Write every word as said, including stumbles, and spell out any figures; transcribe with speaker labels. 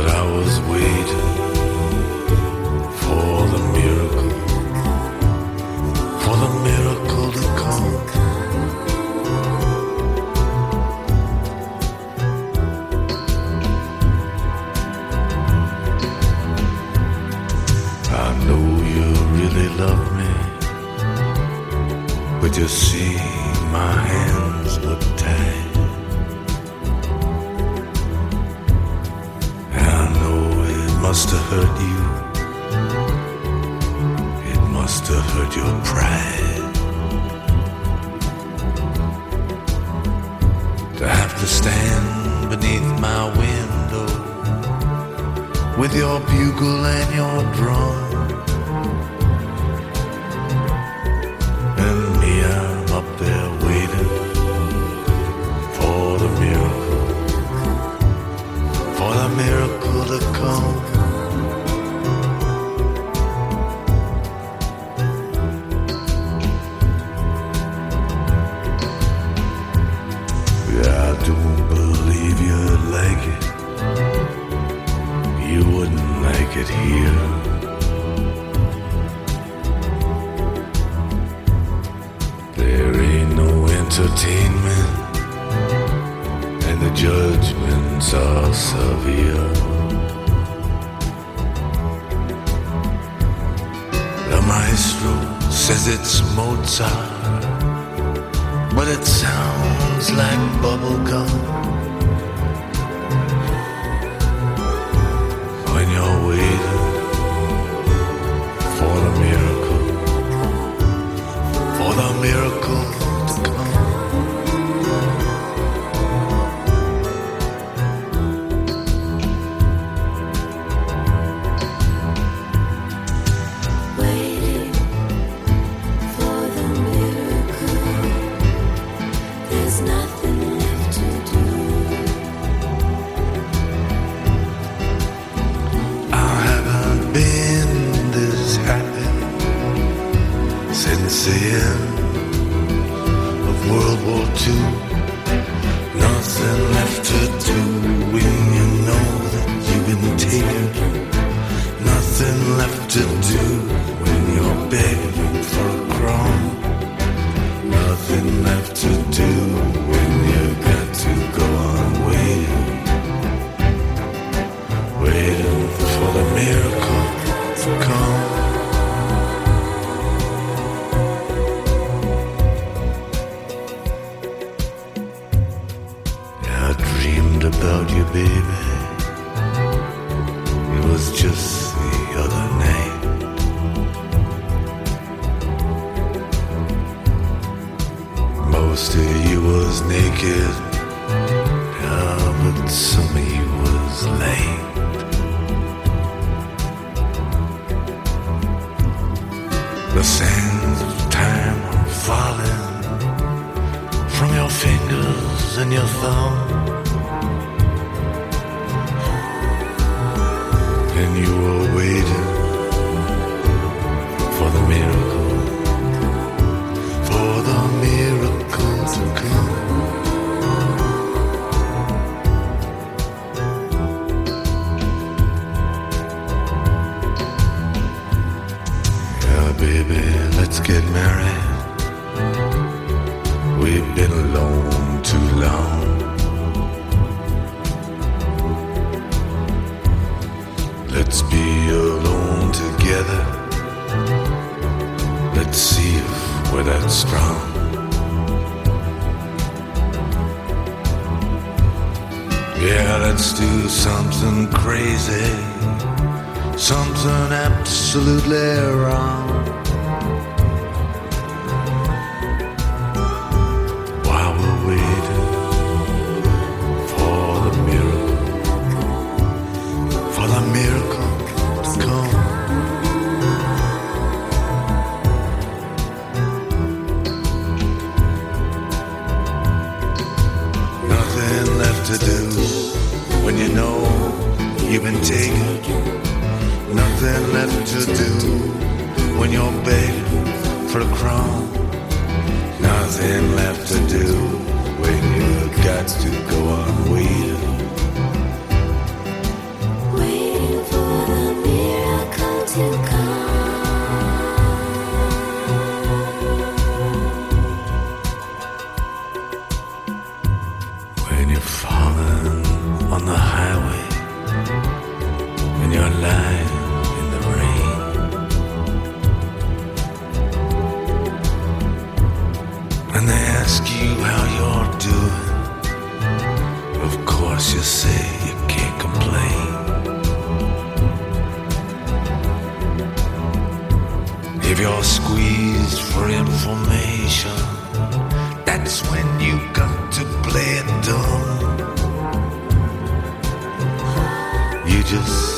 Speaker 1: But I was waiting for the miracle, for the miracle to come. I know you really love me, but you see my hands look tied. I know it must have hurt you, it must have hurt your pride, to have to stand beneath my window with your bugle and your drum. And me, I'm up there waiting for the miracle, for the miracle to come. Yeah, I don't believe you'd like it. You wouldn't like it here. There ain't no entertainment, and the judgments are severe. The maestro says it's Mozart, but it sounds like bubblegum. When you're waiting for the miracle, for the miracle to come.
Speaker 2: Waiting for the miracle. There's nothing left to do.
Speaker 1: I haven't been this happy since the end of World War Two. Nothing left to do when you know that you've been taken. Nothing left to do when you're begging for a crumb. Nothing left to do when you got to go on waiting, waiting for the miracle to come. Yeah, I dreamed about you, baby. It was just the other night. Most of you was naked, yeah, but some of you was lame. The sands of time are falling from your fingers and your thumb, and you were waiting for the miracle, for the miracle to come. Yeah, baby, let's get married. We've been alone too long. Let's be alone together. Let's see if we're that strong. Yeah, let's do something crazy, something absolutely wrong. While we're waiting for the miracle, for the miracle to come. Nothing left to do when you know you've been taken. Nothing left to do when you're begging for a crumb. Nothing left to do when you got to go on waiting. you're lying in the rain. When they ask you how you're doing, of course you say you can't complain. If you're squeezed for information, that's when you got to play it dumb. You just